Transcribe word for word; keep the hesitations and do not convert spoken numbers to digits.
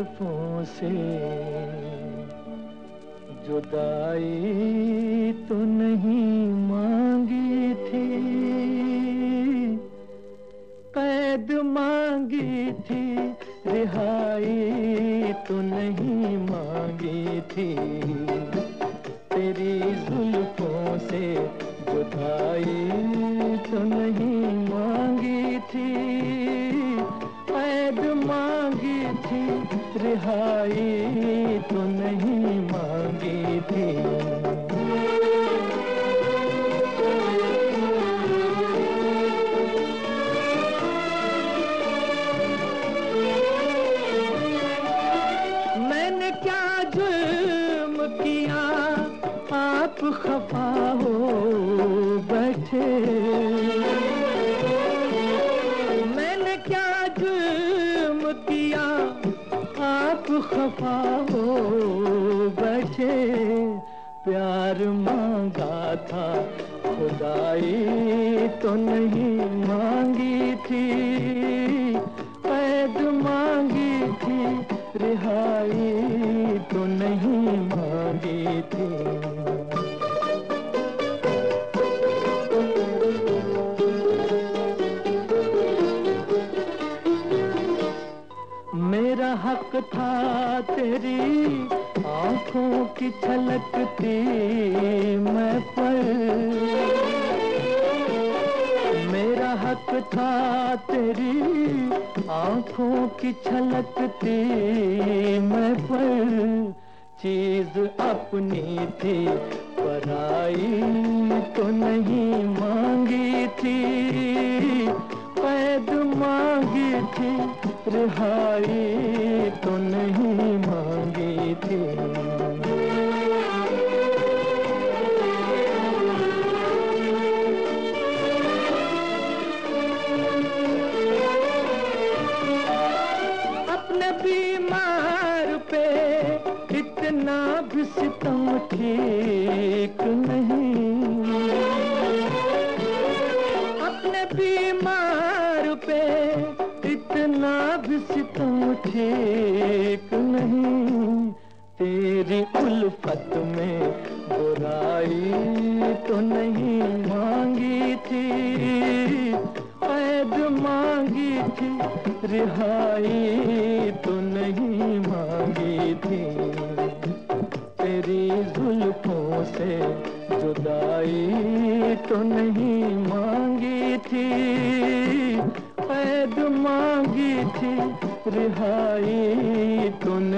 जुल्फों से जुदाई तो नहीं मांगी थी, कैद मांगी थी, रिहाई तो नहीं मांगी थी। तेरी जुल्फों से जुदाई तो नहीं मांगी थी, कैद मांगी थी, रिहाई तो नहीं मांगी थी। मैंने क्या जुल्म किया आप खफा हो बैठे, मैंने क्या जुल्म किया आप खफा हो बैठे। प्यार मांगा था खुदाई तो नहीं मांगी थी, कैद मांगी थी, रिहाई तो नहीं मांगी थी। मेरा हक था तेरी आंखों की छलकती मैं पर, मेरा हक था तेरी आंखों की छलकती मैं पर। चीज अपनी थी पराई तो नहीं मांगी थी, कैद मांगी थी, रिहाई तो नहीं मांगी थी। अपने बीमार पे इतना भी सितम ठीक नहीं, अपने बीमार पे इतना भी सितम ठीक नहीं। तेरी उल्फत में बुराई तो नहीं मांगी थी, कैद मांगी थी, रिहाई तो नहीं मांगी थी। तेरी जुल्फों से जुदाई तो नहीं मांगी थी, कैद मांगी थी, रिहाई तो